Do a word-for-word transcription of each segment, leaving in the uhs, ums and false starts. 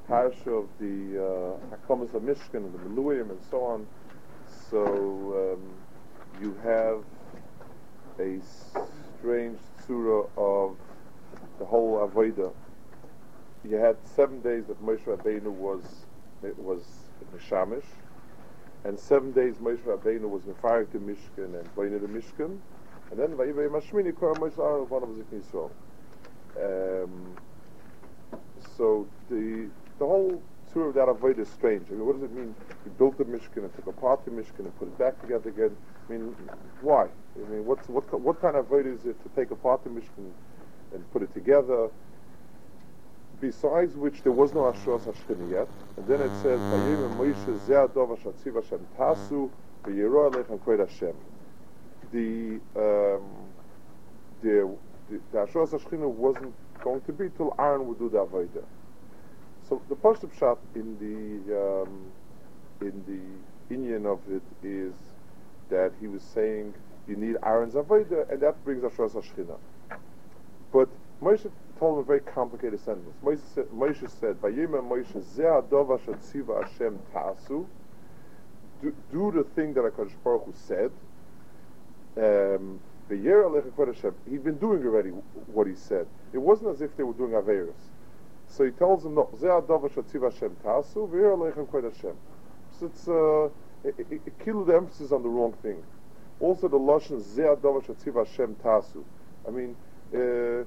parsha of the uh, Hakamas of Mishkan and the Meluim and so on. So um, you have a strange surah of the whole Avodah. You had seven days that Moshe Rabbeinu was it was Mishamish, and seven days Moshe Rabbeinu was Mefarik the Mishkan and Boinah the Mishkan, and then Vayivay Mashmini Kor Moshe Aaron one of Zikni Yisrael. Um, so the the whole surah of that Avodah is strange. I mean, what does it mean? You built the Mishkan and took apart the Mishkan and put it back together again. I mean, why? I mean, what's what what kind of Avodah is it to take apart the Mishkan and put it together? Besides which, there was no Ashras Hashchini yet, and then it says, "Vayim Moshe Zeh Adov Asher Tziv Hashem Tasu v'Yirah Aleichem Kvod Hashem." The um, the the, the Ashras Hashchini wasn't going to be till Aaron would do the Avodah. So the Pashtup Pshat in the um, in the Inyan of it is that he was saying you need Aaron's Avodah, and that brings Ashras Hashchina. But Moshe told him a very complicated sentence. Moshe said, Moshe said, "Vayimah Moshe Zeh Adov Asher Tziva Hashem Ta'asu." Do, do the thing that HaKadosh Baruch Hu said. Um, V'yirah Aleichem Kvod Hashem. He'd been doing already what he said. It wasn't as if they were doing Averos. So he tells them, "No, Zeh Adov Asher Tziva Hashem Ta'asu V'yirah Aleichem Kvod Hashem." So it's uh, it, it, it killed the emphasis on the wrong thing. Also, the lashon Zeh Adov Asher Tziva Hashem Ta'asu. I mean. Uh,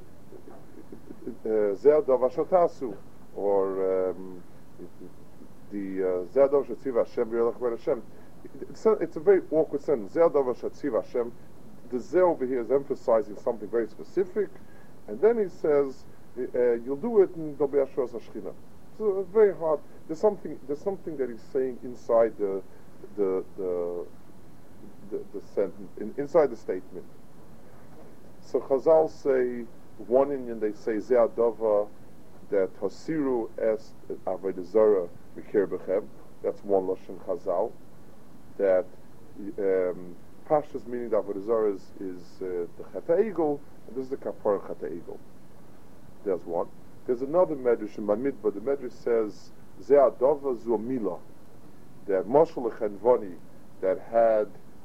Zeh Adov Asher Ta'asu, or um, the Zeh Adov Asher Tziva Hashem V'yirah Aleichem Kvod Hashem. It's a, it's a very awkward sentence. Zeh Adov Asher Tziva Hashem. The Zeh over here is emphasizing something very specific, and then he says, uh, "You'll do it, and there'll be Ashras Hashchina." So it's very hard. There's something. There's something that he's saying inside the the the the, the sentence, in, inside the statement. So Chazal say one Indian, they say Zeh Adova, that Hasiru es Avodah Zarah Mikir Bechem. That's one lashon Chazal. That um, Pashas meaning that Avodah Zarah is, is uh, the Chet HaEgel, and this is the Kapara Chet HaEgel. There's one. There's another medrash in Bamidbar. The medrash says Zeh Adova Zu Mila, that Moshe Lechenvoni that had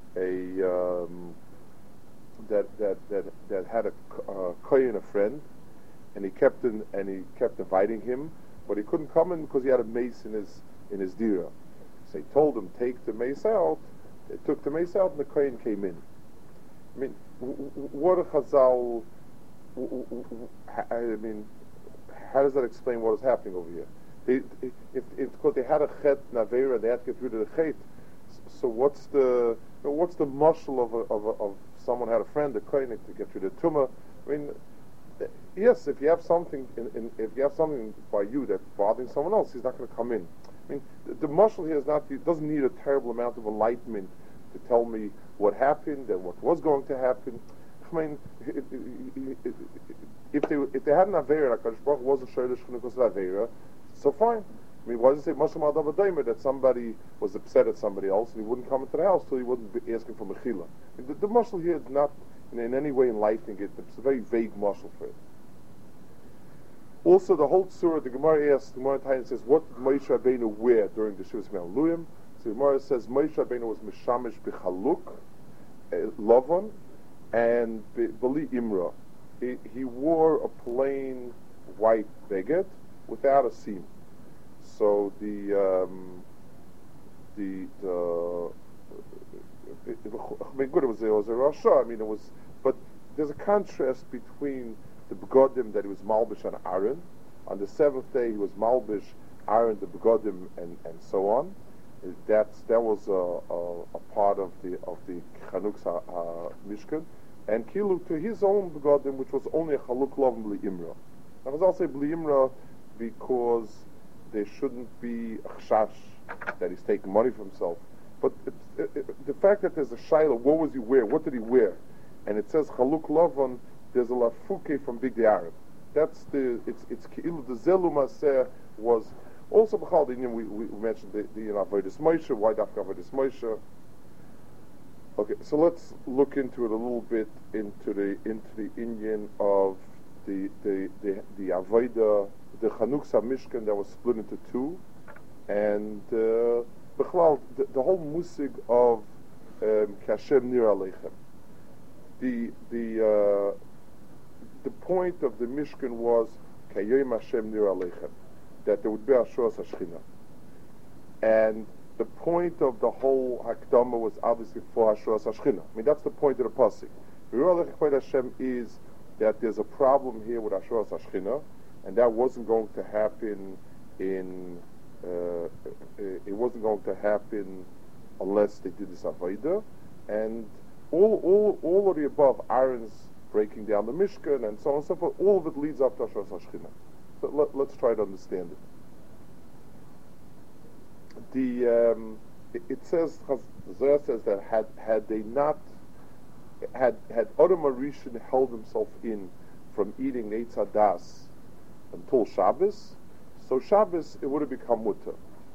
a um, that that that that had a uh, kohen, a friend, and he kept in, and he kept inviting him, but he couldn't come in because he had a mace in his in his dira. So he told him, take the mace out. They took the mace out, and the kohen came in. I mean, w- w- what a Chazal. W- w- w- I mean, how does that explain what is happening over here? They, if if because they had a chet navera, they had to get rid of the chet. So what's the what's the mushal of a, of a, of someone had a friend, a kohen, to get rid of the tumah? I mean, yes, if you have something, in, in, if you have something by you that's bothering someone else, he's not going to come in. I mean, the, the mushal here is not, it doesn't need a terrible amount of enlightenment to tell me what happened and what was going to happen. I mean, it, it, it, it, if they if they had an avera, HaKadosh Baruch Hu wasn't sure because of avera, so fine. I mean, why does it say Moshe Ma'adav Adaymer that somebody was upset at somebody else and he wouldn't come into the house till he wouldn't be asking for mechila? I mean, the, the mushal here is not in, in any way enlightening it. It's a very vague mushal for it. Also, the whole surah, the Gemara asks, the Gemara Tayin says, what Moshe Rabbeinu wear during the Shivas Me'aluyim? So the Gemara says Moshe Rabbeinu was Mishamish B'chaluk, uh, Lavon, and B'li Imra. He, he wore a plain white beged without a seam. So the um, the the it, it, I mean, good. It was it was a rasha. I mean, it was. But there's a contrast between the begodim that he was malbish on Aaron. On the seventh day, he was malbish Aaron, the begodim, and, and so on. That's that was a, a, a part of the of the Chanuk's uh, Mishkan, and kilu to his own begodim, which was only a chaluk lov bli imra. I was also bli imra because there shouldn't be a chash that he's taking money for himself. But it, it, it, the fact that there's a shayla, what was he wear? What did he wear? And it says chaluk lovon. There's a lafuke from Big the Arab. That's the it's it's the zelu maseh was also b'chal the we, we mentioned the the avodas Moshe. Why dafka avodas Moshe? Okay, so let's look into it a little bit into the into the Indian of the the the, the avodah the Chanukah Mishkan that was split into two, and uh, Bechlal, the, the whole musig of um, Kashem Nir Aleichem. The the uh, the point of the Mishkan was Kayom Hashem Nir Aleichem, that there would be Ashuras Hashchina, and the point of the whole Hakdama was obviously for Ashuras Hashchina. I mean, that's the point of the pasuk. The real point of Hashem is that there's a problem here with Ashuras Hashchina, and that wasn't going to happen in. Uh, it wasn't going to happen unless they did this avodah, and all, all, all of the above, Aaron's breaking down the Mishkan and so on and so forth, all of it leads up to Ashuras Hashchina. So let, let's try to understand it. The um, it, it says, Zohar says that had had they not had had Adam Arishan held himself in from eating Eitz Hadas until Shabbos, so Shabbos it would have become mutter.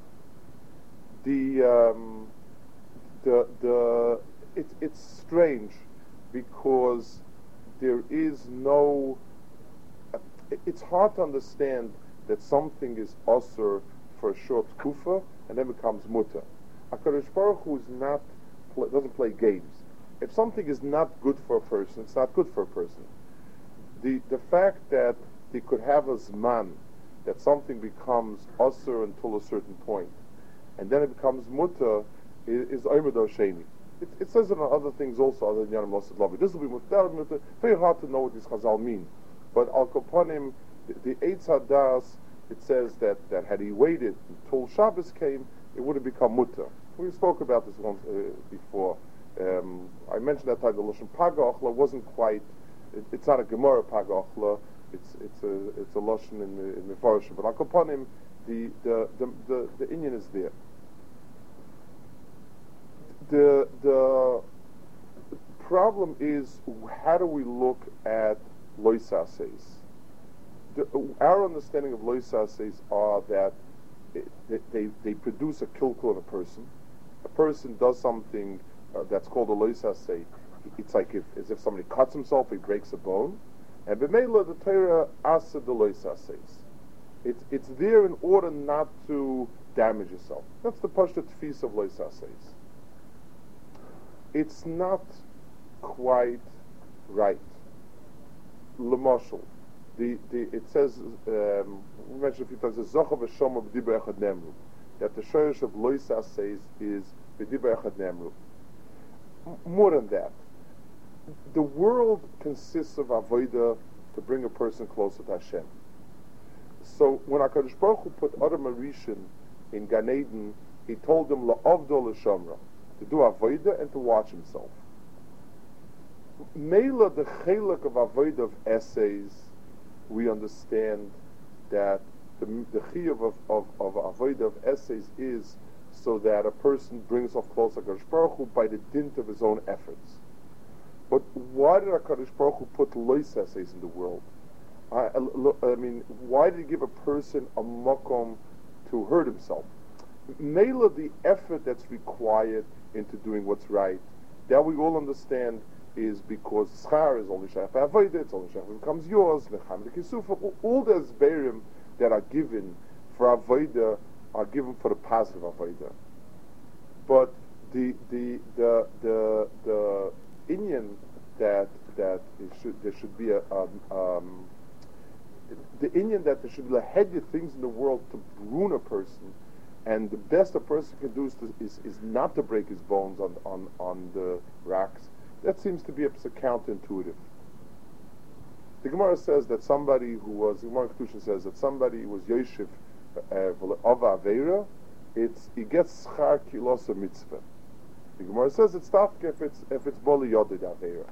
The um, the the it, it's strange because there is no. It, it's hard to understand that something is osur for a short kufa and then becomes mutter. HaKadosh Baruch Hu is not doesn't play games. If something is not good for a person, it's not good for a person. The the fact that they could have a zman, that something becomes osur until a certain point, and then it becomes mutter, is omer dosheni. It, it says it on other things also, other than Yanam Losid Lavi. This will be mutter, mutter. Very hard to know what these Chazal mean. But Al Kopanim, the, the Eitz Hadas, it says that, that had he waited until Shabbos came, it would have become mutter. We spoke about this once uh, before. Um, I mentioned that time the Lashon Paga Ochla wasn't quite. It, it's not a Gemara Paga Ochla. It's it's a it's a Lashon in the in the Farshim. But upon him, the the the the, the Inyan is there. The the problem is, how do we look at loisases? The, our understanding of loisases are that it, they, they they produce a kilkul in a person. A person does something uh, that's called a loisase. It's like if as if somebody cuts himself, he breaks a bone. And b'meila the Torah asa the loisases. It's it's there in order not to damage yourself. That's the pashut tefis of loisases. It's not quite right. L'mashal, the the it says um, we mentioned a few times the zochav v'shoma b'dibur echad nemru, that the shorish of loisases is b'dibur echad nemru. More than that, the world consists of avodah to bring a person closer to Hashem. So when HaKadosh Baruch Hu put Adam Arishan in Gan Eden, he told him la'avdo l'shamra, to do avodah and to watch himself. Mela, the chelak of avodah of essays, we understand that the the chiyuv of of, of avodah of essays is so that a person brings off closer to HaKadosh Baruch Hu by the dint of his own efforts. But why did HaKadosh Baruch Hu put lois essays in the world? I, I mean, why did he give a person a makom to hurt himself? Mela, the effort that's required into doing what's right, that we all understand is because schar is only shayach avodah, it's only shayach, it becomes yours, necham kisufa. All the zberim that are given for avodah are given for the positive avodah. But the the the the the inyan that that it should there should be a um, um, the inyan that there should be lahedya things in the world to ruin a person, and the best a person can do is, to, is is not to break his bones on on on the rocks. That seems to be a, a counterintuitive. The Gemara says that somebody who was the Gemara Kedusha says that somebody who was yoshiv of aveira, it's he gets schar kilos mitzvah. The Gemara says it's tafke if it's if it's boli yodid aveira.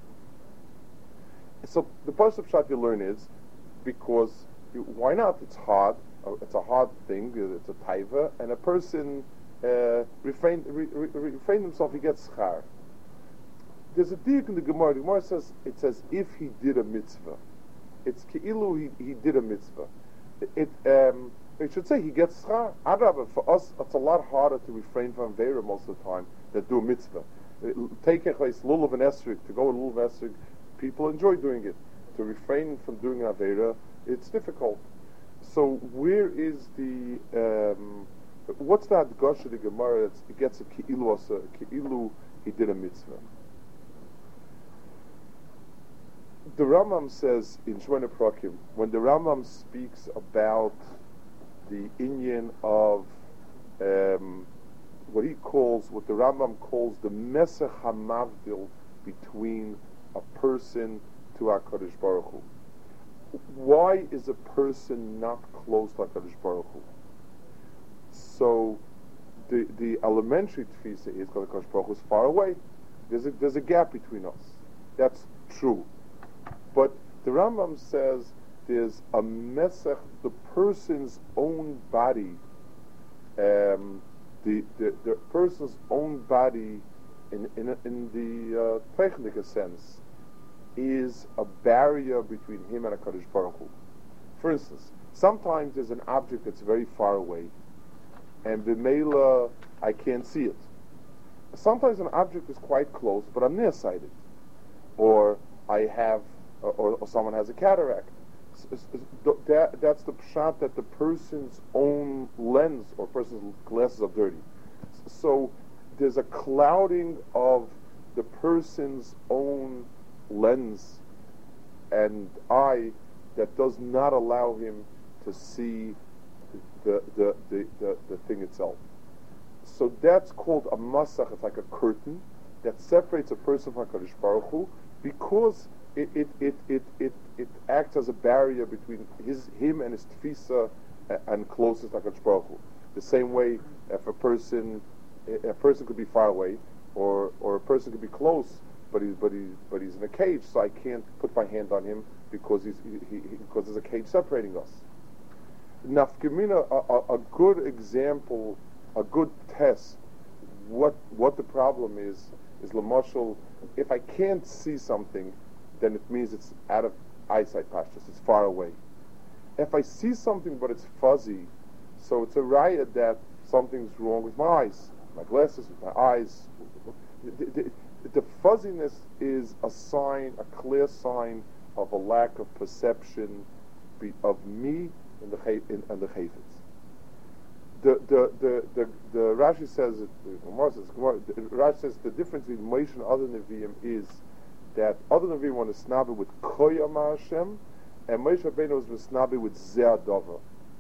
So the first pshat you learn is because you, why not? It's hard. Uh, it's a hard thing. It's a taiva, and a person uh, refrain re, re, refrain himself. He gets schar. There's a diuk in the Gemara. The Gemara says it says if he did a mitzvah, it's keilu he he did a mitzvah. It um, it should say he gets schar. Adrabah, for us, it's a lot harder to refrain from veira most of the time that do a mitzvah. Take a place lulav and esrig to go to lulav and esrig. People enjoy doing it. To refrain from doing an aveira, it's difficult. so where is the um, what's that Gosh of the Gemara? That's, it gets a ki'ilu asa, ki'ilu he did a mitzvah. The Rambam says in Shemona Prakim, when the Rambam speaks about the inyan of um, what he calls, what the Rambam calls the Mesech HaMavdil between a person to HaKadosh Baruch Hu. Why is a person not close to HaKadosh Baruch Hu? So the the elementary tefisa is because HaKadosh Baruch Hu is far away. There's a, there's a gap between us. That's true. But the Rambam says there's a mesech, the person's own body, um, the, the the person's own body, in in in the uh, technical sense, is a barrier between him and HaKadosh Baruch Hu. For instance, sometimes there's an object that's very far away, and b'meila I can't see it. Sometimes an object is quite close, but I'm nearsighted, or I have. Or, or someone has a cataract. That, that's the pshat that the person's own lens or person's glasses are dirty. So there's a clouding of the person's own lens and eye that does not allow him to see the the, the, the, the thing itself. So that's called a masach. It's like a curtain that separates a person from HaKadosh Baruch Hu, because It it, it it it it acts as a barrier between his him and his tefisa and closest HaKadosh Baruch Hu. The same way, if a person a person could be far away, or or a person could be close, but he's but he but he's in a cage, so I can't put my hand on him because he's he, he, because there's a cage separating us. Nafkamina, a, a, a good example, a good test. What what the problem is is lamashal. If I can't see something, then it means it's out of eyesight pashtus, it's far away. If I see something but it's fuzzy, so it's a riot that something's wrong with my eyes, my glasses, with my eyes. The, the, the fuzziness is a sign, a clear sign of a lack of perception be, of me and the in, and the chayfetz. The the the the, the Rashi says it. The Rashi says the difference between Moshe and other Nevi'im is that other Nevi'im were misnabi with Koyam Hashem, and Moshe Rabbeinu was misnabi with Zeh Dover.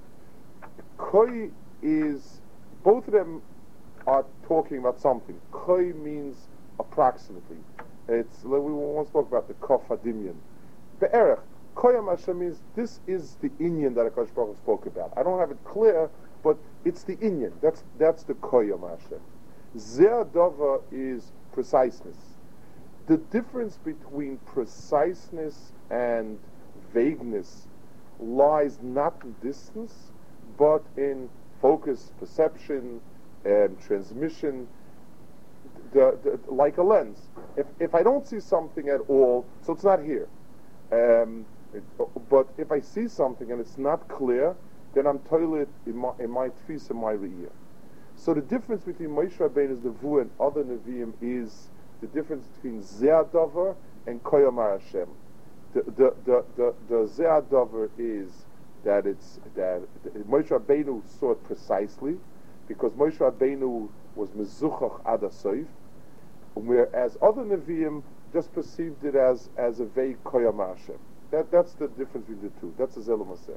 Koy is, both of them are talking about something. Koy means approximately. It's, we once spoke about the Kof Hadimyan. Be'erech, Koyam Hashem means this is the inyan that HaKadosh Baruch Hu spoke about. I don't have it clear, but it's the inyan. That's that's the Koyam Hashem. Zeh Dover is preciseness. The difference between preciseness and vagueness lies not in distance, but in focus, perception, and transmission, the, the, like a lens. If if I don't see something at all, so it's not here. Um, it, but if I see something and it's not clear, then I'm totally in my in my tefisa, my re'iyah. So the difference between Moshe Rabbeinu's nevuah and other nevi'im is the difference between Zeh Dover and Koyam Hashem. The the the the, the Zeh Dover is that it's that Moshe Rabbeinu saw it precisely, because Moshe Rabbeinu was mezuchach ad hasoif, whereas other nevi'im just perceived it as as a vague Koyam Hashem. That that's the difference between the two. That's a Zelum Maseh.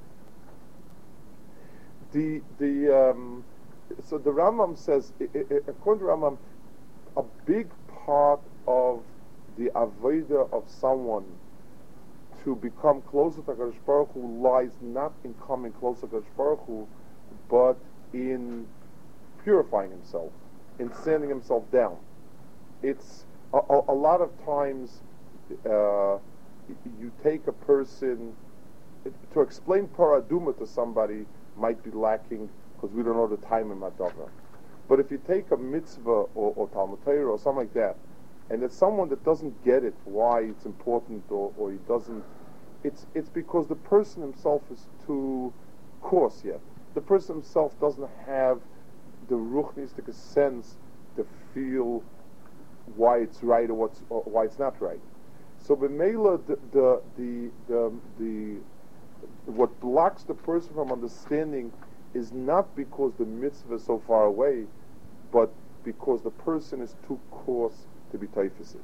The the um, so the Rambam says, I, I, according to Rambam, a big part of the avodah of someone to become closer to HaKadosh Baruch Hu lies not in coming closer to HaKadosh Baruch Hu, but in purifying himself, in sanding himself down. It's a, a, a lot of times uh, you take a person, to explain paraduma to somebody might be lacking because we don't know the time in Madava. But if you take a mitzvah or, or Talmud Torah or something like that, and it's someone that doesn't get it, why it's important, or, or he doesn't, it's it's because the person himself is too coarse yet. The person himself doesn't have the ruchnistic sense to feel why it's right or what's or why it's not right. So b'meila the the the the, the what blocks the person from understanding is not because the mitzvah is so far away, but because the person is too coarse to be taifisid.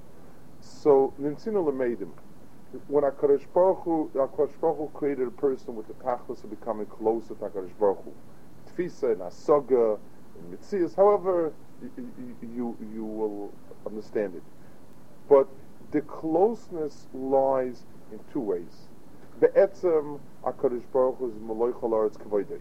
So, Nimtzinu Lemeidim, when HaKadosh Baruch Hu, HaKadosh Baruch Hu created a person with the tachlis of becoming closer to HaKadosh Baruch Hu, Tfisa and Asaga and Mitzias, however you, you, you will understand it. But the closeness lies in two ways. Be'etzem, HaKadosh Baruch Hu is Maloi Chol Haaretz Kvoidei.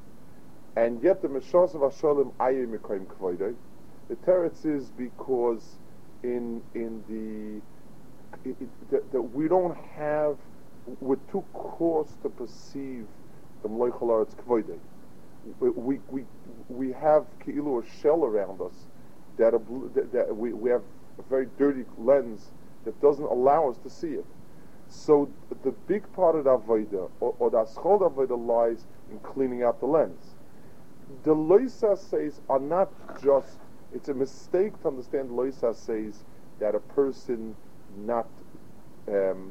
And yet the Meshas of Hashalom Ayeh Mekayim Kvoidei. The teretz is because in in the it, it, that, that we don't have, we're too coarse to perceive the Maloi Chol Haaretz Kvoidei. We, we we we have Ki'ilu a shell around us that, a, that, that we, we have a very dirty lens that doesn't allow us to see it. So the big part of the Avodah, or, or the Aschol Avodah, lies in cleaning out the lens. The Loisa says are not just, it's a mistake to understand Loisa says that a person not um,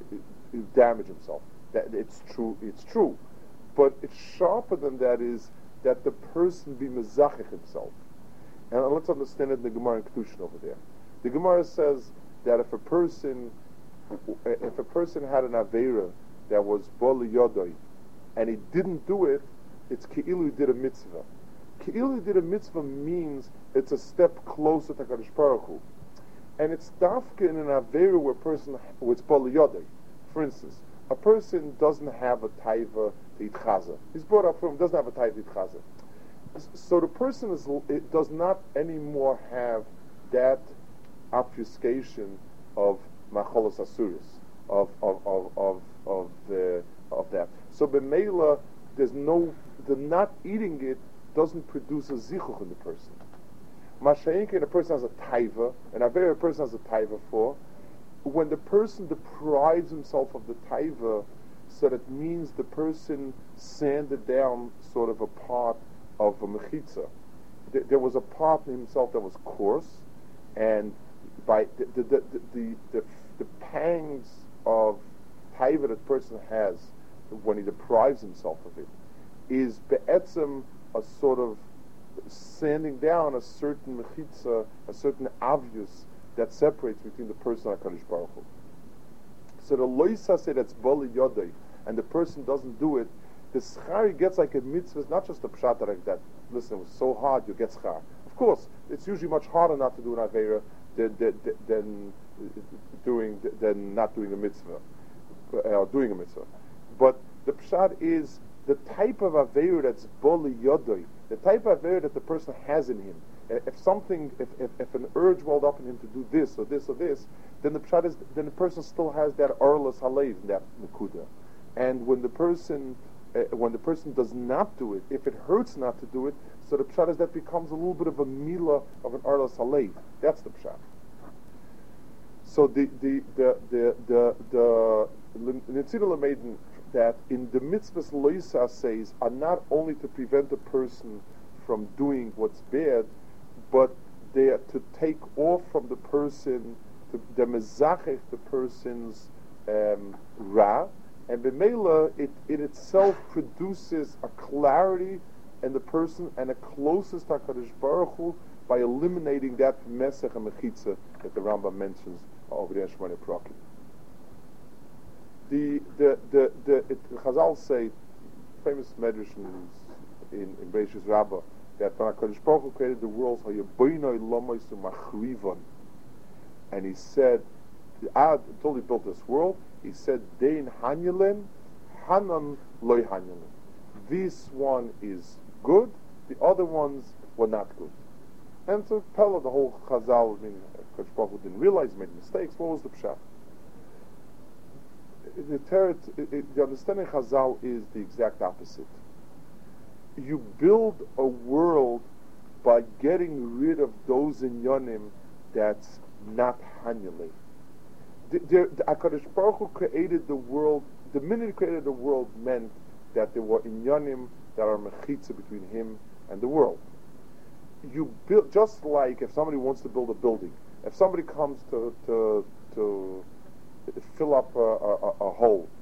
damage himself. That it's true, it's true. But it's sharper than that is that the person be mezachich himself. And let's understand it in the Gemara in Kedushin over there. The Gemara says that if a person if a person had an Aveira that was Boli Yodoi and he didn't do it, it's Ki'ilu he did a mitzvah. Ki'ilu he did a mitzvah means it's a step closer to HaKadosh Baruch Hu. And it's dafka in an Aveira where a person was Boli Yodoi. For instance, a person doesn't have a taiva to eat chaza. He's brought up from doesn't have a taiva to eat chaza. So the person is it does not anymore have that obfuscation of macholos asuris, of of of of of the of that. So b'meila, there's no the not eating it doesn't produce a zichuch in the person. Masha'inkin, a person has a taiva, and a very person has a taiva for. When the person deprives himself of the taiva, so that means the person sanded down sort of a part of a mechitza. Th- there was a part in himself that was coarse, and by the the the the, the, the pangs of taiva that the person has when he deprives himself of it is be'etzem a sort of sanding down a certain mechitza, a certain aviyus that separates between the person and HaKadosh Baruch Hu. So the loisa say that's bali yodei, and the person doesn't do it, the schar he gets like a mitzvah is not just a pshat like that. Listen, it was so hard, you get schar. Of course, it's usually much harder not to do an avera than, than, than doing than not doing a mitzvah, or doing a mitzvah. But the pshat is the type of avera that's bali yodei, the type of avera that the person has in him. If something, if, if, if an urge welled up in him to do this or this or this, then the pshat is, then the person still has that orlas halev, that nekuda. And when the person, uh, when the person does not do it, if it hurts not to do it, so the pshat is that becomes a little bit of a mila of an orlas halev. That's the pshat. So the the the the the the Nitzidul Maiden that in the mitzvahs loisa says are not only to prevent a person from doing what's bad, but they are to take off from the person, to the mezachech, the person's um, ra, and b'meila it, it itself produces a clarity in the person and a closest to HaKadosh Baruch Hu by eliminating that mesech and mechitza that the Rambam mentions over there in Shemona Prakim. The the the the it, Chazal say, famous medrash in in, in Beishas Rabbah, that when HaKadosh Baruch Hu created the world, and he said, until he built this world, he said, Dein Hanyelen, Hanan Loy Hanyelen. This one is good, the other ones were not good. And to Pella, the whole Chazal, I mean, HaKadosh Baruch Hu didn't realize he made mistakes. What was the pshat? The, ter- the understanding Chazal is the exact opposite. You build a world by getting rid of those inyanim that's not hanyale. The, the, the HaKadosh Baruch Hu created the world. The minute he created the world meant that there were inyanim that are mechitza between him and the world. You build just like if somebody wants to build a building. If somebody comes to to to fill up a, a, a hole,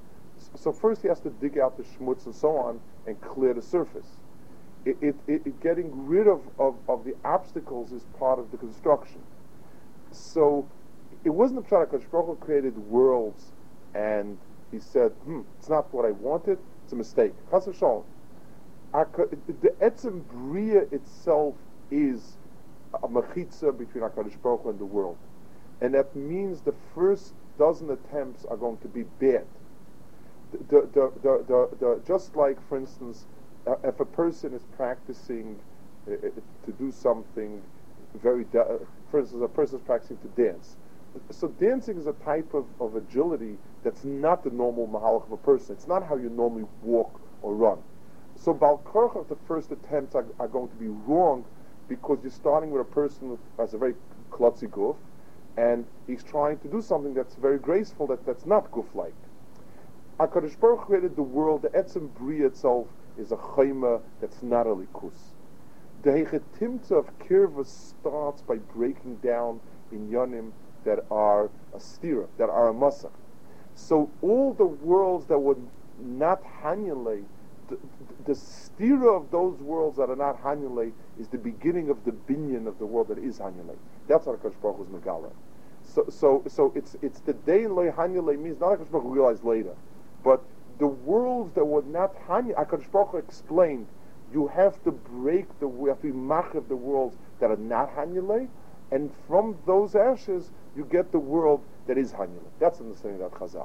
So first he has to dig out the schmutz and so on and clear the surface. It, it, it, it getting rid of, of, of the obstacles is part of the construction. So it wasn't the Pshat HaKadosh Baruch Hu created worlds and he said, hmm, it's not what I wanted, it's a mistake. Chas v'sholom. The Etzem Bria itself is a mechitza between HaKadosh Baruch Hu and the world. And that means the first dozen attempts are going to be bad. The, the, the, the, the, just like, for instance, uh, if a person is practicing uh, to do something very, da- uh, for instance, a person is practicing to dance. So dancing is a type of, of agility that's not the normal mahalach of a person. It's not how you normally walk or run. So Bal Korach, the first attempts are, are going to be wrong because you're starting with a person who has a very klotzy guf, and he's trying to do something that's very graceful, that, that's not guf-like. HaKadosh Baruch Hu created the world, the Etzem Bria itself is a chayma that's not a likus. The Hechetimta of Kirva starts by breaking down inyanim that are a stira, that are a masach. So all the worlds that were not hanyale, the, the stira of those worlds that are not hanyale is the beginning of the binyan of the world that is hanyale. That's what HaKadosh Baruch Hu is megala. So, so, so it's it's the day loy hanyale means not HaKadosh Baruch Hu realized later, but the worlds that were not hanyale, HaKadosh Baruch Hu explained, you have to break the, you have to be machav the worlds that are not hanyale, and from those ashes you get the world that is hanyale. That's understanding that Chazal.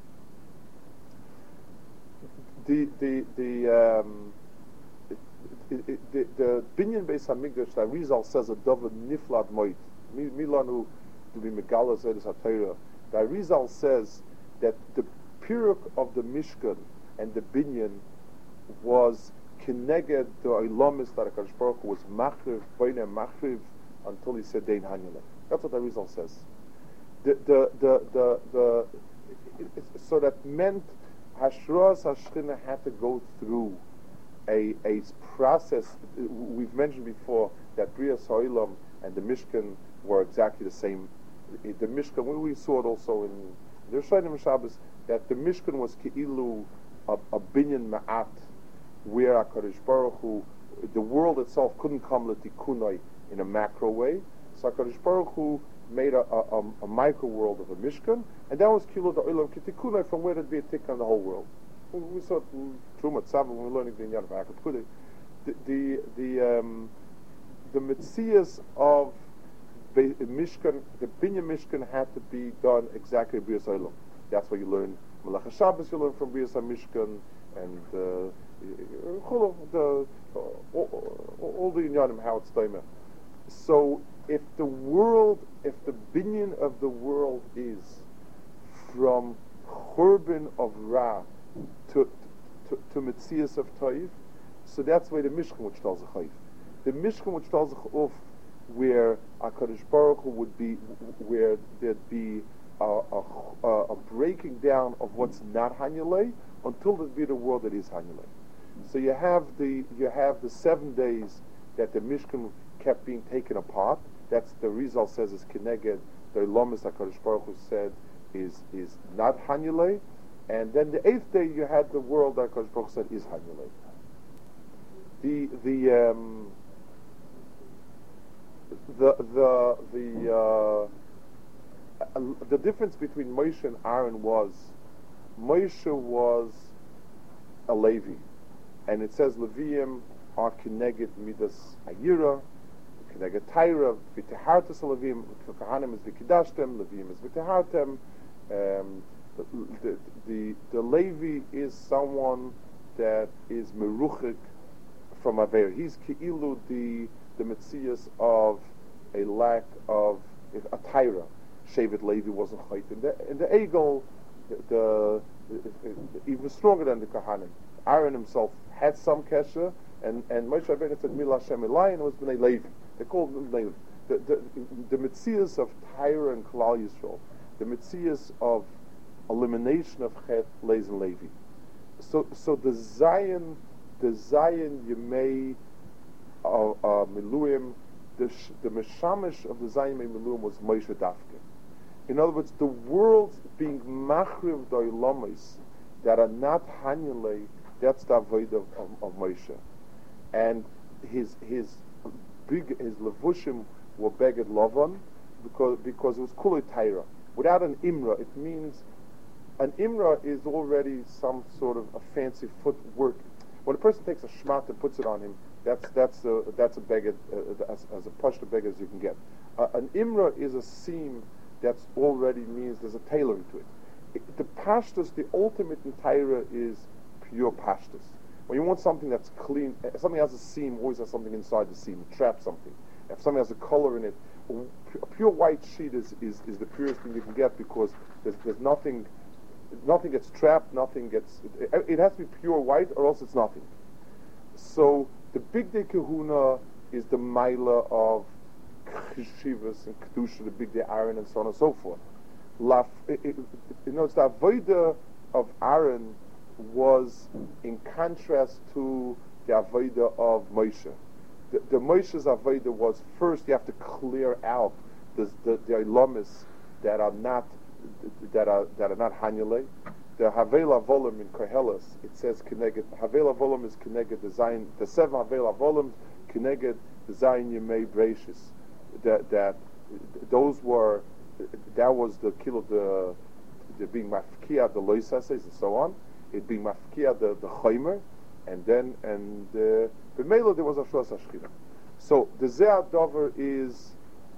The the the um, it, it, the, the Binyan Beis Hamikdash, the Arizal says a David Niflad Moit. Milanu to be Megala Zedus HaTorah. The Arizal says that the Piruk of the Mishkan and the Binyan was Kineged the Ilamis that HaKadosh Baruch Hu was Machriv, Boine Machriv, until he said Dein Hanyale. That's what the Arizal says. The the the the, the it, it, so that meant Hashras Hashchina had to go through a a process. We've mentioned before that Brias Ha'olam and the Mishkan were exactly the same. The Mishkan, we, we saw it also in the Rishonim Shabbos, that the Mishkan was Ke'ilu a, a binyan ma'at, where HaKadosh Baruch Hu, the world itself couldn't come l'tikunai in a macro way. So HaKadosh Baruch Hu made a, a, a micro world of a Mishkan, and that was Kilo the Olam Kitikunai, from where there'd be a tikkun on the whole world. We, we saw it in Truma Tzava when we were learning the Inyan of Hakut Kudei. The the the um, the Metzias of the Mishkan, the Binyan Mishkan had to be done exactly Brias Olam. That's why you learn Malach HaShabbos, you learn from Brias HaMishkan, and uh, the all, all the Inyanim, how it's done. So if the world, if the binyan of the world is from Churban of Ra to to, to Metzias of Toiv, so that's why the Mishkan which tells a Chayv. The Mishkan which tells a Chayv, where HaKadosh Baruch Hu would be, where there'd be a, a, a, a breaking down of what's not Hanyalei until there'd be the world that is Hanyalei. So you have the you have the seven days that the Mishkan kept being taken apart. That's the result says is Keneged, the Ilamis HaKadosh Baruch Hu said is is not Hanyalei, and then the eighth day you had the world that HaKadosh Baruch Hu said is Hanyalei. The the um, the the the uh, the difference between Moshe and Aaron was Moshe was a Levi, and it says Leviim are Keneged Midas Ayira, Keneged Taira, V'tehartas Leviim, Kahanim is V'kidashtem, Leviim is V'tehartem. Um, the, the the Levi is someone that is meruchik from Aver. He's Keilu the the Metzias of a lack of a Taira. Shevet Levi wasn't chayt in the in the Egel, the, the, the even stronger than the Kahanim. Aaron himself had some kesher, and and Moshe Rabbeinu said Milah Shem Elai, and it was Bnei Levi. They called them Levi. The the the Metzias of Taira and Klal Yisrael, the Metzias of elimination of Chet lays in Levi. So so the Zion, the Zion Yemei uh, uh, Miluim, the the Meshamish of the Zion Yemei Miluim was Moshe Dafke. In other words, the world being machriv doilamis, that are not Hanyale, that's the avoid of, of, of Moshe. And his his big his levushim were beged Lavan because because it was kulei Taira. Without an imra, it means an imra is already some sort of a fancy footwork. When a person takes a shmat and puts it on him, that's that's a that's a beged uh, as, as a pashta beged as you can get. Uh, an imra is a seam that's already means there's a tailoring to it. it the pashtus, the ultimate in Taira is pure pashtus. When you want something that's clean, uh, something has a seam always has something inside the seam, it traps something. If something has a color in it, a pure white sheet is, is, is the purest thing you can get because there's, there's nothing, nothing gets trapped, nothing gets, it, it has to be pure white or else it's nothing. So the big day kahuna is the maila of cheshivas and kedusha, the big day Aaron and so on and so forth. Laf, it, it, you know, it's the avodah of Aaron was in contrast to the avodah of Moshe. The, the Moshe's avodah was first you have to clear out the the, the ilamis that are not that are that are not hanyale. The Havela Volim in Koheles, it says Keneged. Havela Volim is Keneged design. The seven Havela Volim Keneged design Yemei Breishis. That that those were that was the kill of the the being mafkia the loisases and so on. It being mafkia the the chaymer, and then and the b'meila there was a shos hashchina. So the zeh dover is.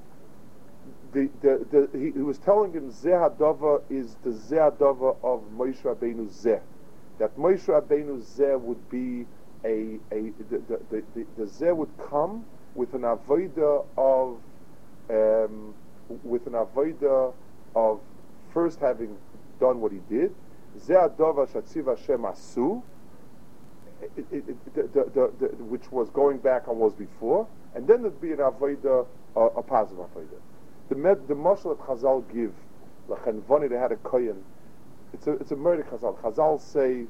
The, the, the, he, he was telling him Zeh Hadava is the Zeh Hadava of Moshe Rabbeinu Zeh. That Moshe Rabbeinu Zeh would be a, a the, the, the, the, the Zeh would come with an avodah of um, with an avodah of first having done what he did. Zeh Hadava Shatziv Hashem Asu, it, it, it, the, the, the, the, which was going back on was before, and then there'd be an avodah, a, a positive avodah. The med, the mashal that Chazal give, Lachenvoni, they had a kohen. It's a it's a murder Chazal. Chazal say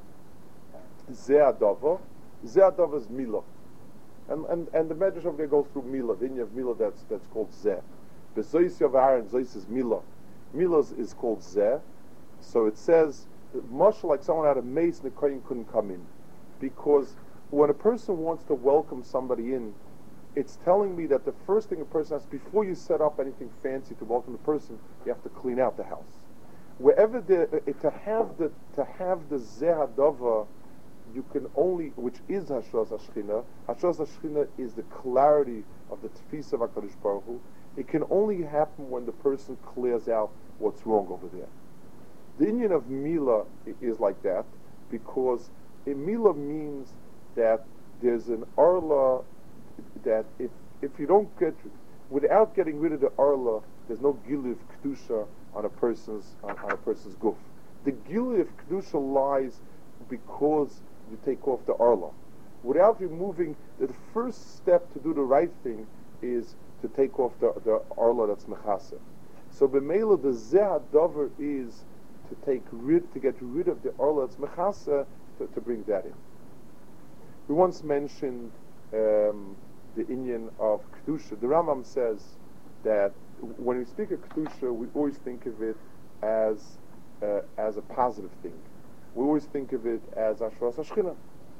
Zeh Adava. Zeh Adava is Milah, and and and the medrash over there goes through Milah. Then you have Milah that's that's called Zeh. The Zois of Aaron, Zois is Milah. Milah is, is called Zeh. So it says mashal like someone had a mace and the kohen couldn't come in, because when a person wants to welcome somebody in, it's telling me that the first thing a person has, before you set up anything fancy to welcome the person, you have to clean out the house. Wherever the uh, to have the to have the Zeh Hadava, you can only, which is Hashras Hashchina. Hashras Hashchina is the clarity of the Tefisa of HaKadosh Baruch Hu. It can only happen when the person clears out what's wrong over there. The union of Mila is like that because a Mila means that there's an Arla. That if if you don't get without getting rid of the arla, there's no gilu of kedusha on a person's on, on a person's guf. The gilu of kedusha lies because you take off the arla. Without removing, the first step to do the right thing is to take off the the arla that's mechaseh. So b'meila the zeh dover is to take rid to get rid of the arla that's mechaseh to, to bring that in. We once mentioned. Um, the inyan of Kedusha. The Rambam says that when we speak of Kedusha, we always think of it as uh, as a positive thing. We always think of it as Ashras HaShchina.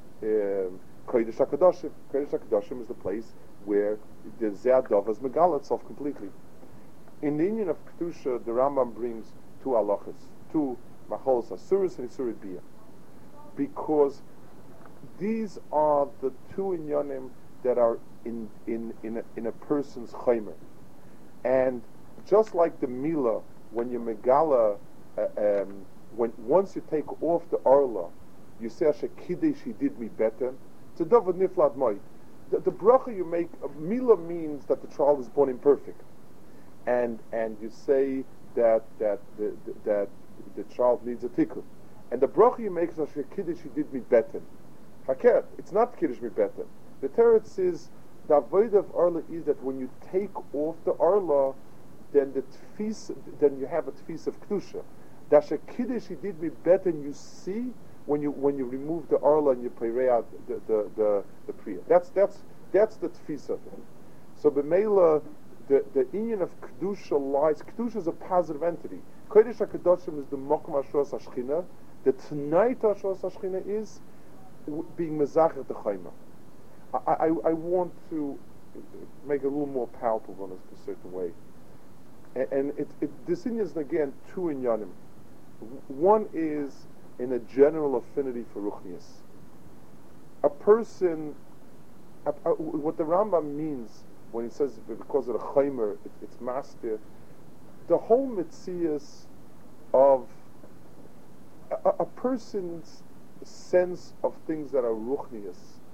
Kodesh HaKadoshim. Kodesh HaKadoshim is the place where the Zeh Hadava is megala itself completely. In the inyan of Kedusha, the Rambam brings two halachas, two macholos asuris and isurit biyah, because these are the two inyanim that are in in in a, in a person's chaymer, and just like the mila, when you megala, uh, um, when once you take off the arla, you say Asher Kiddush he did me better. It's a davar niflad moed. The, the bracha you make, uh, mila means that the child is born imperfect, and and you say that that the, the, that the child needs a tikkun, and the bracha you make is Asher Kiddush he did me better. Haker, it's not Kiddush me better. The teretz is the avodah of arla is that when you take off the arla, then the tfis, then you have a tfis of kedusha. Dasha kiddush he did me better, and you see when you when you remove the arla and you pray out the the the, the priya. That's that's that's the tfis of it. So b'meila the the inyan of kedusha lies. Kedusha is a positive entity. Kodesh HaKadoshim is the mokum hashras hashchina. The tonight Hashras Hashchina is w- being mezacher the chayma. I, I, I want to make it a little more palpable in a certain way. And, and it, it, this is again two inyanim. One is in a general affinity for ruchnius. A person, a, a, what the Rambam means when he says because of the chaymer, it, it's master, the whole mitzias of a, a person's sense of things that are ruchnius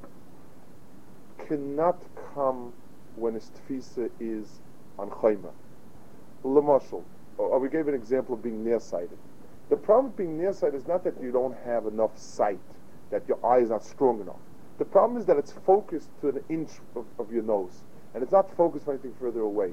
cannot come when his tfisa is on chayma. L'mashal, or we gave an example of being nearsighted. The problem with being nearsighted is not that you don't have enough sight, that your eye is not strong enough. The problem is that it's focused to an inch of, of your nose, and it's not focused for anything further away.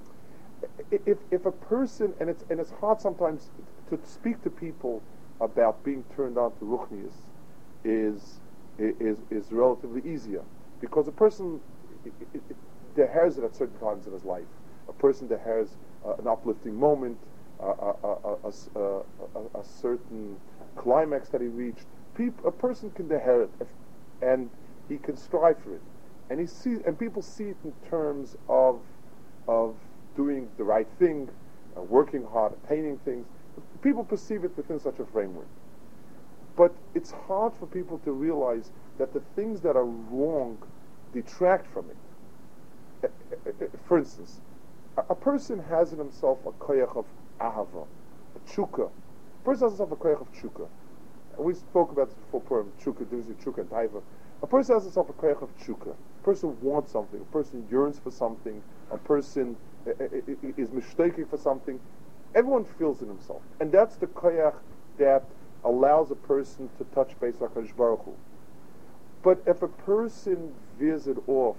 If if a person, and it's and it's hard sometimes to speak to people about being turned on to ruchnius, is is is relatively easier, because a person deheres it at certain times in his life. A person deheres uh, an uplifting moment, uh, a, a, a, a, a, a certain climax that he reached. Peop, a person can deher it, if, and he can strive for it, and he sees, and people see it in terms of of doing the right thing, uh, working hard, attaining things. People perceive it within such a framework. But it's hard for people to realize that the things that are wrong detract from it. For instance, a, a person has in himself a koyach of ahava, a tshuka. A person has in himself a koyach of tshuka. We spoke about this before, Purim, tshuka, there is a tshuka and taiva. A person has in himself a koyach of tshuka. A person wants something. A person yearns for something. A person uh, is mistaken for something. Everyone feels it himself. And that's the koyach that allows a person to touch base like HaKadosh Baruch Hu. But if a person veers it off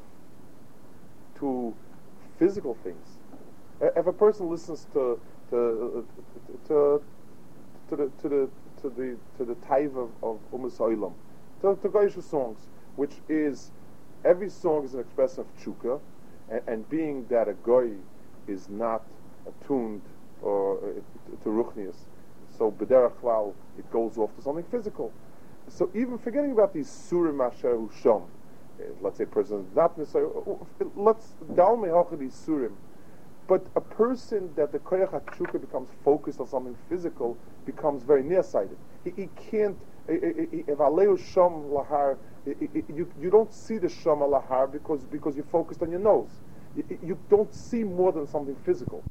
to physical things, if a person listens to to to to the to the to the to the taiva of, of Umas Olam, to, to Goyish songs, which is every song is an expression of tshuka, and, and being that a goy is not attuned or uh, to ruchnius, so b'derech klal it goes off to something physical. So even forgetting about these surim asher usham, let's say a person is not necessarily, let's dal mehacha these surim, but a person that the koyach hatshuka becomes focused on something physical becomes very nearsighted. He, he can't. If aleu sham lahar, you you don't see the sham lahar because because you're focused on your nose. You, you don't see more than something physical.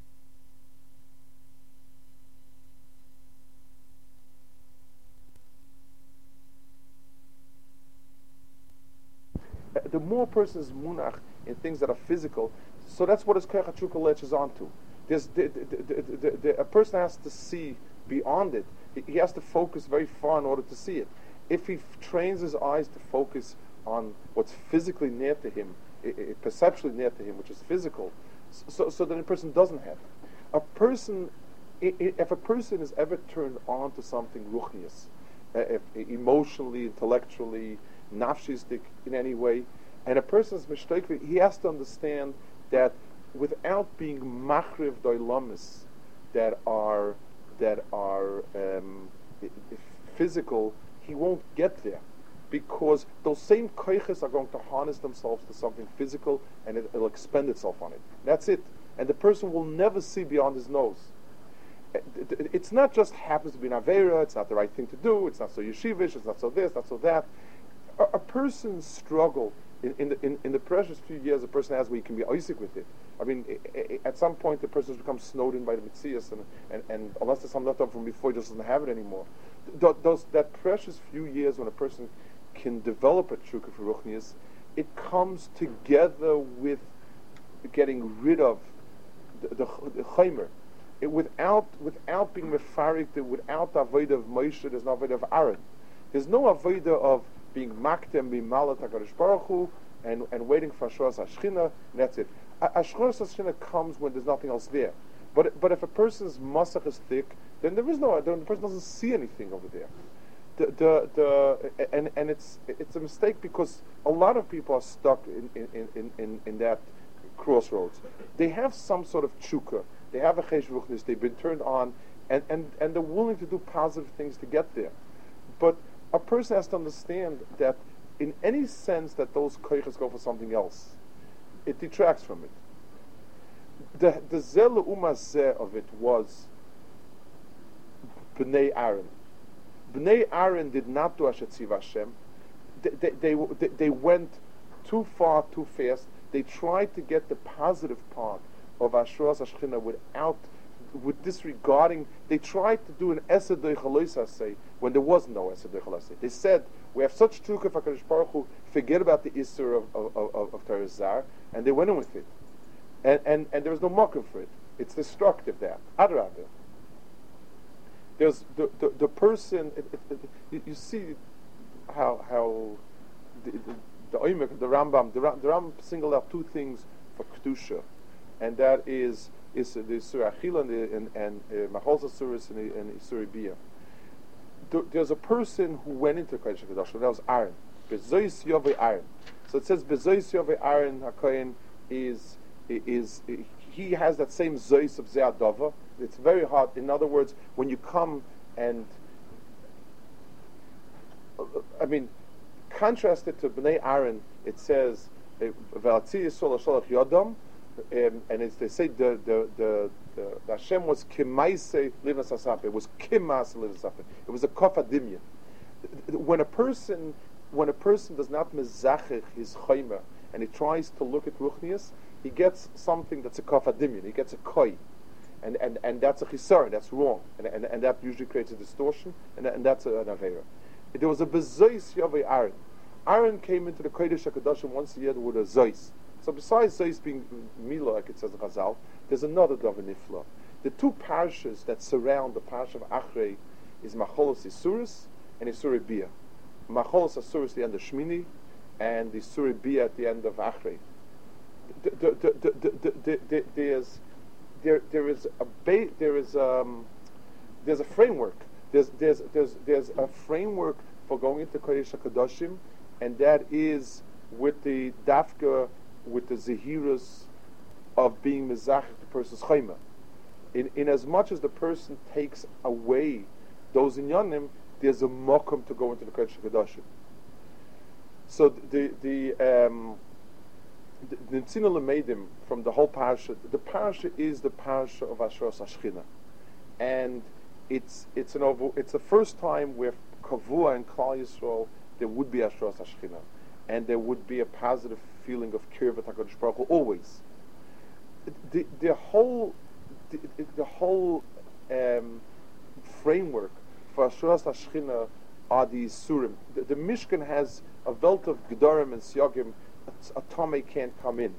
The more a person is munach in things that are physical, so that's what his koyach hatshuka latches onto. There's the, the, the, the, the, a person has to see beyond it. He, he has to focus very far in order to see it. If he f- trains his eyes to focus on what's physically near to him, I, I, perceptually near to him, which is physical, so so that a person doesn't have it. A person, I, I, if a person is ever turned on to something ruchnius, uh, if, emotionally, intellectually, nafshistic in any way, and a person is mishtaik, he has to understand that without being machriv doilamis that are that are um, physical, he won't get there, because those same koiches are going to harness themselves to something physical, and it, it'll expend itself on it. That's it, and the person will never see beyond his nose. It's not just happens to be an avera. It's not the right thing to do. It's not so yeshivish. It's not so this. Not so that. A, a person's struggle in, in, the, in, in the precious few years a person has, where he can be oisik with it. I mean, I, I, at some point the person has become snowed in by the mitzias, and, and, and unless there's some left over from before, he just doesn't have it anymore. Th- those that precious few years when a person can develop a tshuka for ruchnius, it comes together with getting rid of the, the, the chaymer. It, without without being mefarik, without the avodah of Moshe, there's no avodah of Aaron. There's no avodah of being maktem, being malat HaKadosh Baruch Hu, and, and waiting for Ashras HaShchina, and that's it. Ashras HaShchina comes when there's nothing else there. But but if a person's masach is thick, then there is no, then the person doesn't see anything over there. The the, the and and it's it's a mistake, because a lot of people are stuck in in, in, in, in that crossroads. They have some sort of tshuka. They have a chesh ruchnis, they've been turned on, and, and, and they're willing to do positive things to get there. but a person has to understand that in any sense that those koiches go for something else, it detracts from it. The the zel umazeh of it was Bnei Aaron. Bnei Aaron did not do Asher Tziva Hashem. They, they, they, they went too far, too fast. They tried to get the positive part of Ashras Ashchina without, with disregarding. They tried to do an Esed Doichaloisase when there was no Esed Doichaloisase. They said, we have such Tukah for HaKadosh Baruch Hu, forget about the Isser of, of, of, of Torah Zar, and they went in with it. And, and, and there was no mocker for it. It's destructive, that. Adrabah. There's the, the, the person, it, it, it, you, you see how how the the, the, Oimek, the Rambam, the, the Rambam singled out two things for Kedusha, and that is is the Surah Achila and the, and, and uh, Macholza Suris and, and Surah Bia. There, there's a person who went into Kodesh HaKadosh, and that was Aaron. Bezois Yovei Aaron. So it says Bezois Yovei Aaron HaKohen is is he has that same Zois of Ze'adova. It's very hard. In other words, when you come and I mean, contrast it to Bnei Aaron, it says V'atzi Yisrael Shalach Yodam, and it's, they say the the the, the, the Hashem was Kimaise Livnas Asapeh. It was Kimas Livnas Asapeh. It was a Kofadimya. When a person when a person does not mezachich his chayma and he tries to look at ruchnius, he gets something that's a Kofadimya. He gets a koi. And, and, and that's a chisar, that's wrong. And, and, and that usually creates a distortion, and, and that's a, an avera. There was a bezois yavei Aaron. Aaron came into the Kodesh HaKadoshim once a year with a zois. So besides zois being mila, like it says in Chazal, there's another davar nifla. The two parashas that surround the parasha of Achrei is Macholos Isuris and Isurei Bia. Macholos Isuris the end of Shmini, and Isurei Bia at the end of Achrei. The, the, the, the, the, the, the, there's There, there is a ba- there is um, there's a framework. There's there's there's there's a framework for going into Kodesh HaKadoshim, and that is with the dafka, with the zehirus of being mezach the person's chayma. In in as much as the person takes away those inyanim, there's a mokum to go into the Kodesh HaKadoshim. So the the um, The Nitzina Lemeidim from the whole parasha. The parasha is the parasha of Ashras Ashchina, and it's it's an over, it's the first time where Kavua and Klal Yisrael there would be Ashras Ashchina, and there would be a positive feeling of kirvat HaKadosh Baruch Hu always. The the whole the, the whole um, framework for Ashras Ashchina are these surim. The, the Mishkan has a belt of gedarim and siyagim. A tome can't come in,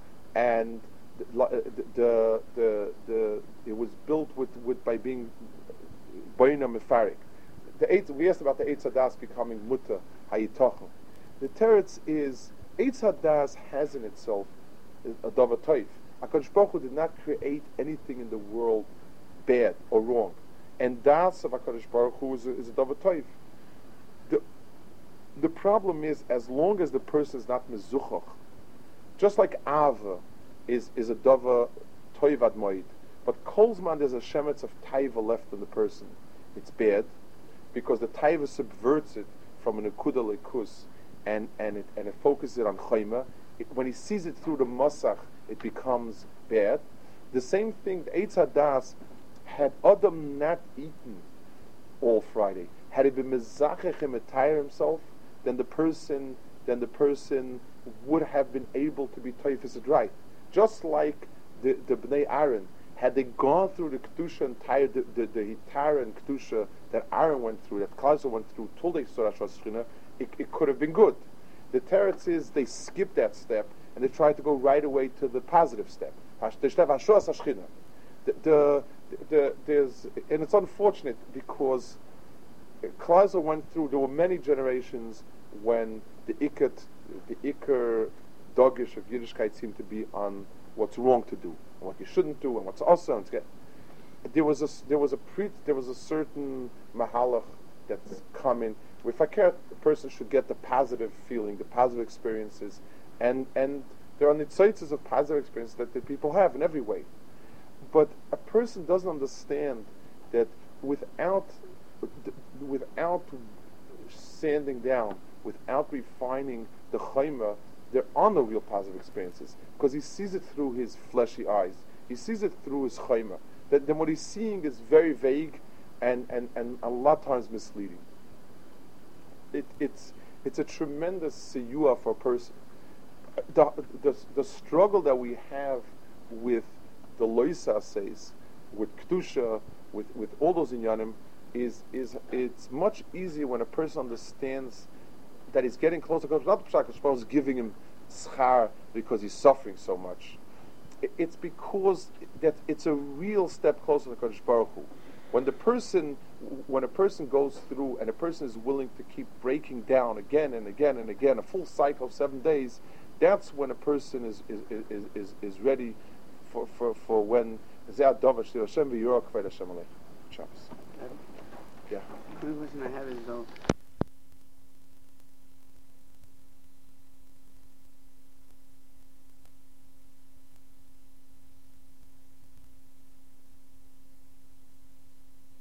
and the the the, the it was built with, with by being boina mefarik. The eight we asked about the Eitz Hadas becoming muta hayitochen. The teretz is Eitz Hadas has in itself a davar toif. HaKadosh Baruch Hu did not create anything in the world bad or wrong, and das of HaKadosh Baruch Hu is a, is a davar toif. The The problem is, as long as the person is not mezuchach, just like Ava is is a dava toivad moed, but kolzman there's a shemetz of taiva left in the person, it's bad, because the taiva subverts it from an akuda lekus, and and it and it focuses it on chayma. It, when he sees it through the masach, it becomes bad. The same thing, the Eitz Hadas, had Adam not eaten all Friday, had he been mezachech and metayr himself, then the person, then the person would have been able to be toifus right. Just like the, the Bnei Aaron, had they gone through the kedusha entire the the, the hitar and kedusha that Aaron went through, that Klal went through, till they saw Ashras Ashchina, it, it could have been good. The teretz is they skipped that step and they tried to go right away to the positive step. The Ashras Ashchina. The, the, the there's and it's unfortunate because Klal went through. There were many generations when the ikat, the ikar dogish of Yiddishkeit seemed to be on what's wrong to do and what you shouldn't do and what's also and get. There was a there was a pre, there was a certain mahalach that's coming. If I care, the person should get the positive feeling, the positive experiences, and and there are nitzotzes of positive experiences that the people have in every way. But a person doesn't understand that without without sanding down, without refining the chayma, there are no real positive experiences, because he sees it through his fleshy eyes. He sees it through his chayma. That then what he's seeing is very vague and, and, and a lot of times misleading. It, it's it's a tremendous siyua for a person. The, the, the struggle that we have with the loisa says, with kedusha, with, with all those inyanim, is is it's much easier when a person understands that he's getting closer. Because not Pshak is giving him schar because he's suffering so much. It, it's because that it's a real step closer to Kadosh Baruch Hu. When the person, when a person goes through and a person is willing to keep breaking down again and again and again, a full cycle of seven days, that's when a person is is is is, is ready for, for, for when Zeh Dover Shli Hashem v'Yorah Kved Hashem Aleich. Shabbos. Yeah. The only question I have is though.